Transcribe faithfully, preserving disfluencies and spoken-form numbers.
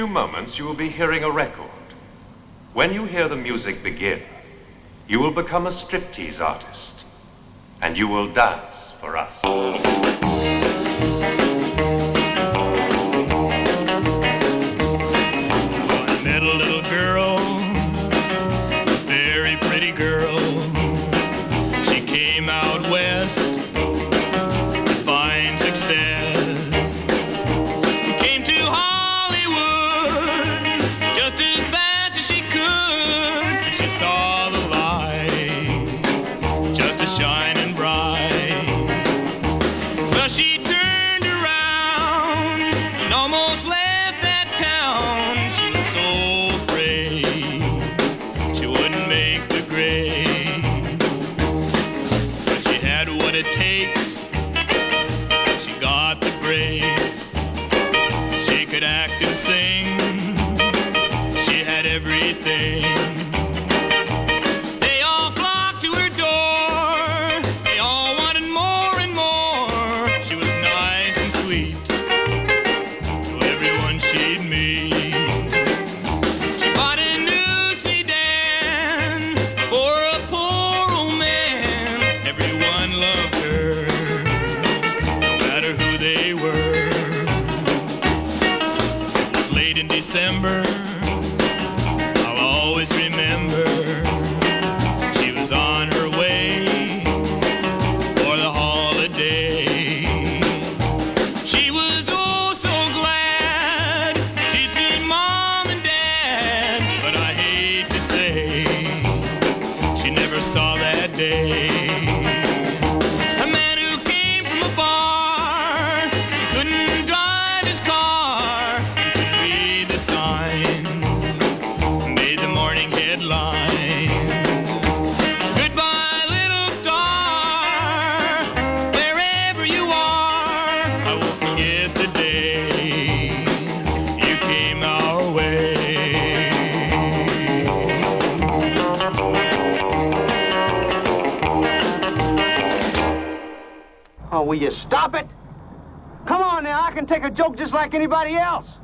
In a few moments, you will be hearing a record. When you hear the music begin, you will become a striptease artist, and you will dance for us. I met a little girl, a very pretty girl. She came out west to find success. Came to Hollywood just as fast as she could. And she saw the light just a shining bright. Well, she turned around and almost left that town. She was so afraid she wouldn't make the grade. But she had what it takes. She got the breaks. She could act and sing. She had everything. They all flocked to her door. They all wanted more and more. She was nice and sweet to everyone she'd meet. She bought a new sedan for a poor old man. Everyone loved her, no matter who they were. It was late in December, I'll always remember. She was on her way for the holiday. She was oh so glad she'd seen Mom and Dad, but I hate to say she never saw that day. A man who came from afar, couldn't drive his car, couldn't read the signs, made the morning headline. Goodbye, little star, wherever you are, I will forget the day you came our way. Oh, will you stop it? Come on now, I can take a joke just like anybody else.